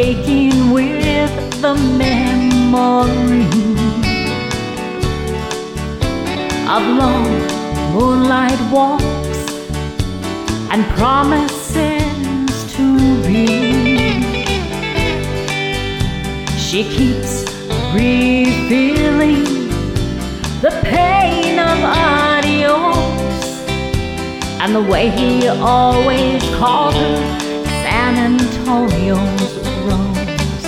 aching with the memory of long moonlight walks and promises to be. She keeps refilling the pain of adios and the way he always called her San Antonio's rose.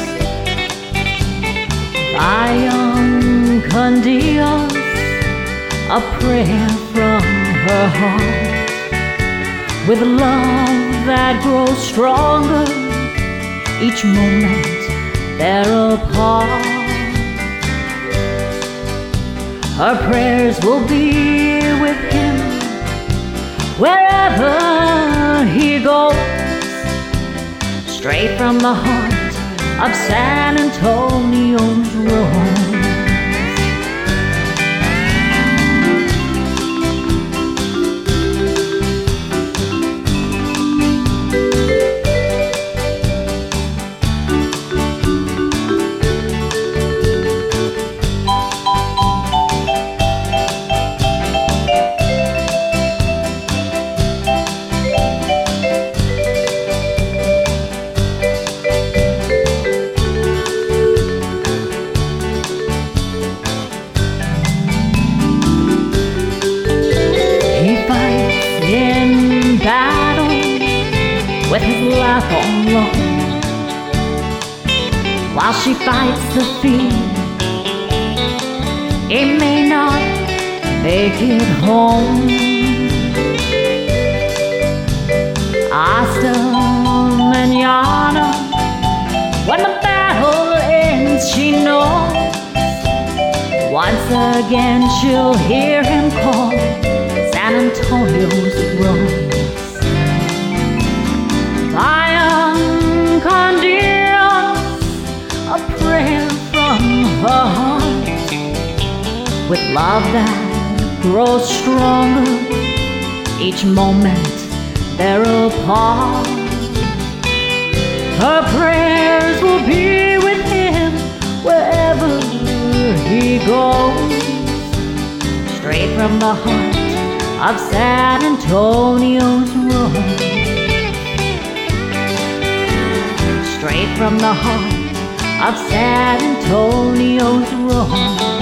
Vaya con Dios, a prayer from her heart, with love that grows stronger each moment they're apart. Her prayers will be with him wherever he goes, straight from the heart of San Antonio's rose. In battle with his life on low, while she fights the fear he may not make it home. Hasta mañana, when the battle ends, she knows once again she'll hear him call San Antonio's rose. Vaya con Dios, a prayer from her heart, with love that grows stronger each moment they're apart. Her prayers will be with him wherever he goes, straight from the heart of San Antonio's rose, straight from the heart of San Antonio's rose.